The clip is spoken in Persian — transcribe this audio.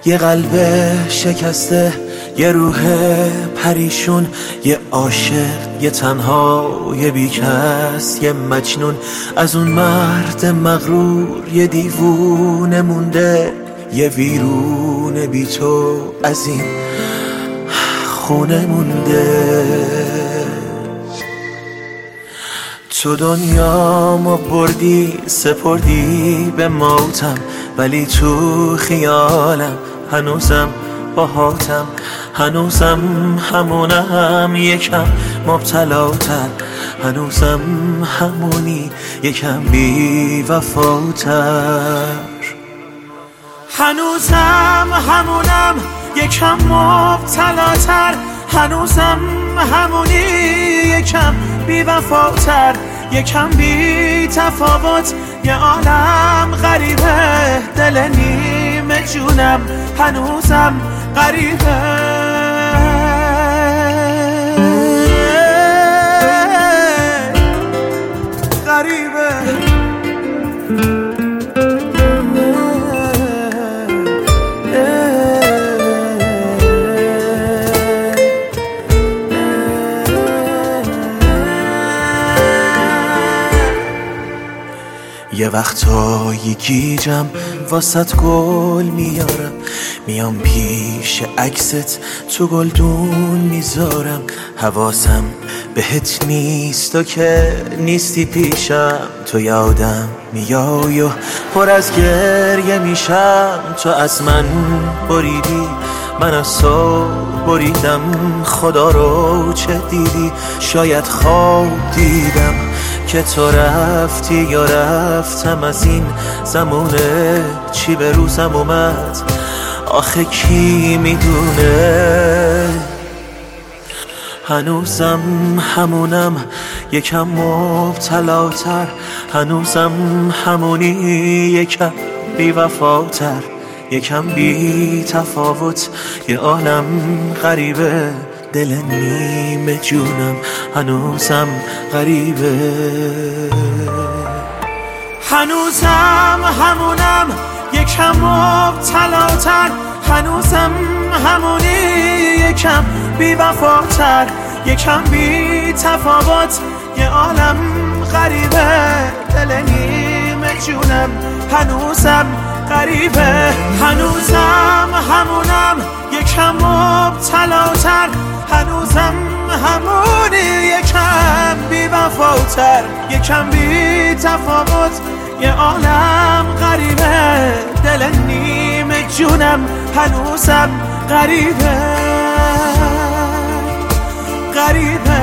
یه قلب شکسته، یه روح پریشون، یه عاشق، یه تنها، یه بیکس، یه مجنون. از اون مرد مغرور یه دیوونه مونده، یه ویرون بی تو از این خونه مونده. تو دنیامو بردی سپردی به موتم، ولی تو خیالم هنوزم باهاتم، هنوزم همونم یکم مبتلاتر، هنوزم همونی یکم بی وفاتر، هنوزم همونم یکم مبتلاتر، هنوزم همونی یکم بی وفاتر، یکم بی تفاوت. یه عالم غریبه دل نیمه جونم هنوزم غریبه، غریبه. یه وقتایی گیجم واسط گل میارم، میام پیش عکست تو گلدون میذارم. حواسم بهت نیست و که نیستی پیشم، تو یادم میای و پر از گریه میشم. تو از من بریدی من از تو بریدم، خدا رو چه دیدی؟ شاید خواب دیدم که تو رفتی یا رفتم از این زمونه. چی به روزم اومد آخه کی میدونه؟ هنوزم همونم یکم مبتلاتر، هنوزم همونی یکم بی وفاتر، یکم بی تفاوت. یه عالم غریبه دل نیمه جونم هنوزم غریبه، هنوزم همونم یکم مبتلاتر، هنوزم همونی یکم بی وفاتر، یکم بی تفاوت. یه عالم غریبه دل نیمه جونم هنوزم غریبه، هنوزم همونم یکم مبتلاتر، هنوزم همونی یکم بی وفاتر، یکم بی تفاوت. یه عالم غریبه دل نیمه جونم هنوزم غریبه، غریبه.